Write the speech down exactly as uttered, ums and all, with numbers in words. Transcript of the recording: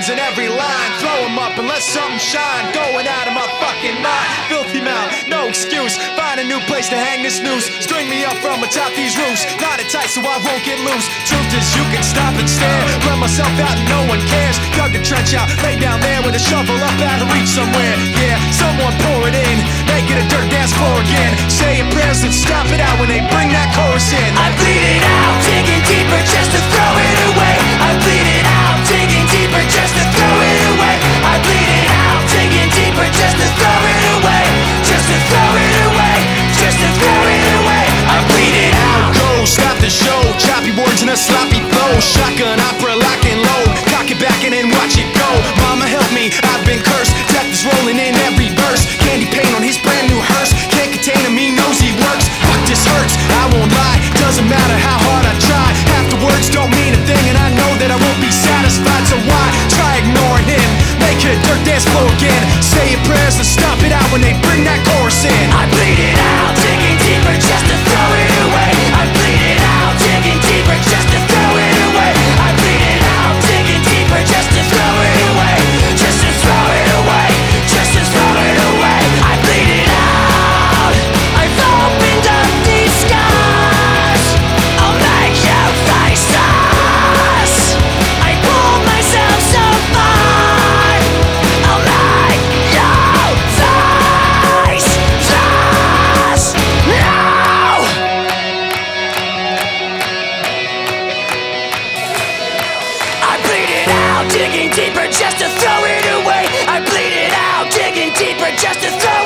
demons in every line. Throw them up and let something shine. Going out of my fucking mind. Filthy mouth, no excuse. Find a new place to hang this noose. String me up from atop these roofs. Knot it tight so I won't get loose. Truth is you can stop and stare. Let myself out and no one cares. Dug the trench out, lay down there with a shovel up out of reach somewhere. Yeah, someone pour it in. Make it a dirt dance floor again. Saying prayers and stop it out when they bring that chorus in. I bleed it out, digging deeper just to throw it away. I bleed it out, digging deeper just to throw it away. I bleed it out, digging deeper just to throw it away. Just to throw it away, just to throw it away. I bleed it out. Go, stop the show. Choppy words and a sloppy flow. Shotgun opera, lock and load. Cock it back and then watch it go. Mama help me, I've been cursed. Death is rolling in every verse. Candy paint on his brand new hearse. Can't contain him, he knows he works. Fuck, this hurts, I won't lie. Doesn't matter how hard I try. Half the words don't mean a thing, and I know that I won't be satisfied. So why try ignoring him? Make it a dirt dance floor again. Say your prayers and stop it out when they bring that chorus in. I bleed it out, digging deeper just to throw it away. I bleed it out, digging deeper just to throw it away. I bleed it out, digging deeper just to throw it away. Just to throw it away, just to throw it away. I bleed it out. I've opened up these scars. I'll make you face us. I pulled myself so far. I'll make you face us. No! I bleed it out, digging deeper just to throw it away. I bleed it out, digging deeper just to throw